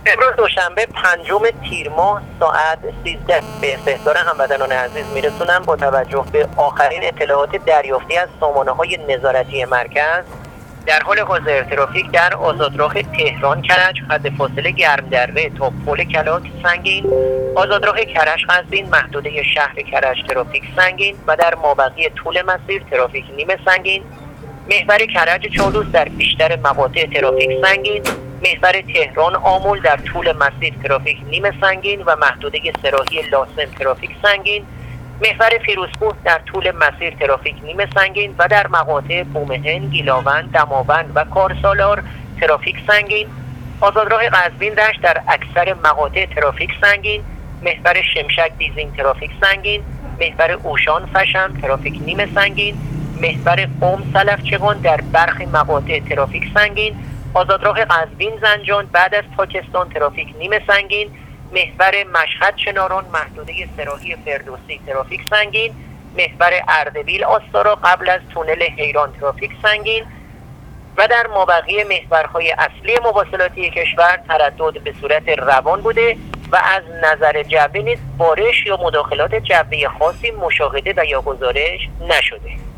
امروز دوشنبه 5 تیر ماه ساعت 13 به استحضار هموطنان عزیز میرسونم با توجه به آخرین اطلاعات دریافتی از سامانه‌های نظارتی مرکز در حال حاضر ترافیک در آزادراه تهران کرج خط فاصله گرمدره تا پل کلاک سنگین، آزادراه کرج قزوین محدوده شهر کرج ترافیک سنگین و در مابقی طول مسیر ترافیک نیمه سنگین، محور کرج چالوس در بیشتر مقاطع ترافیک سنگین، محور تهران آمل در طول مسیر ترافیک نیمه سنگین و محدوده سراحی لاسن ترافیک سنگین، محور فیروزکوه در طول مسیر ترافیک نیمه سنگین و در مقاطع بومهن، گیلاوند، دماوند و کارسالار ترافیک سنگین، آزادراه قزوین رشت در اکثر مقاطع ترافیک سنگین، محور شمشک دیزین ترافیک سنگین، محور اوشان فشم ترافیک نیمه سنگین، محور قم سلفچگان در برخی مقاطع ترافیک سنگین، آزادراه قزوین زنجان بعد از پاکستان ترافیک نیمه سنگین، محور مشهد چناران محدوده سراحی فردوسی ترافیک سنگین، محور اردبیل آستارا قبل از تونل حیران ترافیک سنگین و در مابقی محورهای اصلی مواصلاتی کشور تردد به صورت روان بوده و از نظر جوی نیز بارش یا مداخلات جوی خاصی مشاهده و یا گزارش نشده.